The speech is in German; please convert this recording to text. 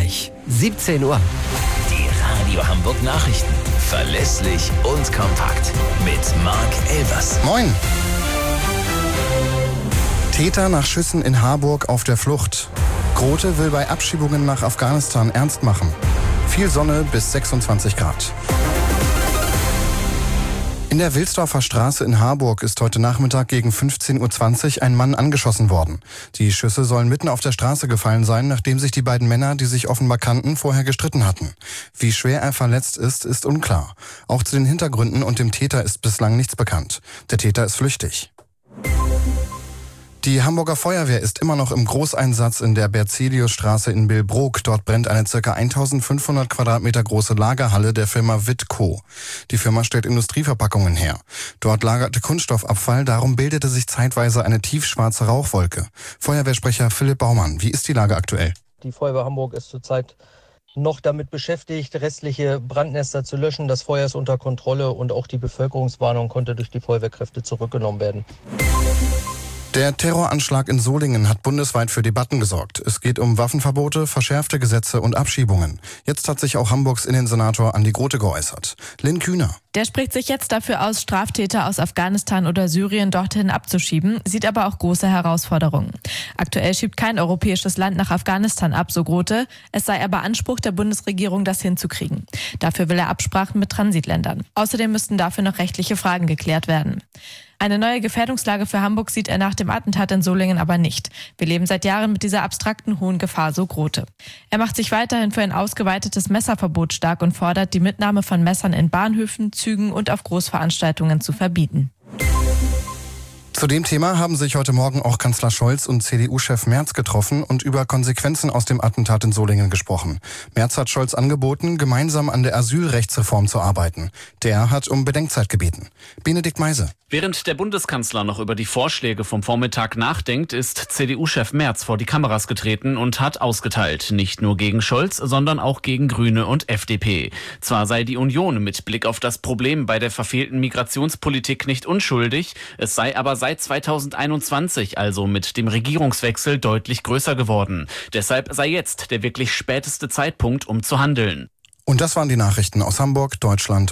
Gleich 17 Uhr. Die Radio Hamburg Nachrichten. Verlässlich und kompakt. Mit Marc Elvers. Moin. Täter nach Schüssen in Harburg auf der Flucht. Grote will bei Abschiebungen nach Afghanistan ernst machen. Viel Sonne bis 26 Grad. In der Wilsdorfer Straße in Harburg ist heute Nachmittag gegen 15:20 Uhr ein Mann angeschossen worden. Die Schüsse sollen mitten auf der Straße gefallen sein, nachdem sich die beiden Männer, die sich offenbar kannten, vorher gestritten hatten. Wie schwer er verletzt ist unklar. Auch zu den Hintergründen und dem Täter ist bislang nichts bekannt. Der Täter ist flüchtig. Die Hamburger Feuerwehr ist immer noch im Großeinsatz in der Berzeliusstraße in Billbrook. Dort brennt eine ca. 1500 Quadratmeter große Lagerhalle der Firma Wittco. Die Firma stellt Industrieverpackungen her. Dort lagerte Kunststoffabfall, darum bildete sich zeitweise eine tiefschwarze Rauchwolke. Feuerwehrsprecher Philipp Baumann, wie ist die Lage aktuell? Die Feuerwehr Hamburg ist zurzeit noch damit beschäftigt, restliche Brandnester zu löschen. Das Feuer ist unter Kontrolle und auch die Bevölkerungswarnung konnte durch die Feuerwehrkräfte zurückgenommen werden. Der Terroranschlag in Solingen hat bundesweit für Debatten gesorgt. Es geht um Waffenverbote, verschärfte Gesetze und Abschiebungen. Jetzt hat sich auch Hamburgs Innensenator Andi Grote geäußert. Lynn Kühner. Der spricht sich jetzt dafür aus, Straftäter aus Afghanistan oder Syrien dorthin abzuschieben, sieht aber auch große Herausforderungen. Aktuell schiebt kein europäisches Land nach Afghanistan ab, so Grote. Es sei aber Anspruch der Bundesregierung, das hinzukriegen. Dafür will er Absprachen mit Transitländern. Außerdem müssten dafür noch rechtliche Fragen geklärt werden. Eine neue Gefährdungslage für Hamburg sieht er nach dem Attentat in Solingen aber nicht. Wir leben seit Jahren mit dieser abstrakten hohen Gefahr, so Grote. Er macht sich weiterhin für ein ausgeweitetes Messerverbot stark und fordert, die Mitnahme von Messern in Bahnhöfen, Zügen und auf Großveranstaltungen zu verbieten. Zu dem Thema haben sich heute Morgen auch Kanzler Scholz und CDU-Chef Merz getroffen und über Konsequenzen aus dem Attentat in Solingen gesprochen. Merz hat Scholz angeboten, gemeinsam an der Asylrechtsreform zu arbeiten. Der hat um Bedenkzeit gebeten. Benedikt Meise. Während der Bundeskanzler noch über die Vorschläge vom Vormittag nachdenkt, ist CDU-Chef Merz vor die Kameras getreten und hat ausgeteilt. Nicht nur gegen Scholz, sondern auch gegen Grüne und FDP. Zwar sei die Union mit Blick auf das Problem bei der verfehlten Migrationspolitik nicht unschuldig, es sei aber seit 2021, also mit dem Regierungswechsel, deutlich größer geworden. Deshalb sei jetzt der wirklich späteste Zeitpunkt, um zu handeln. Und das waren die Nachrichten aus Hamburg, Deutschland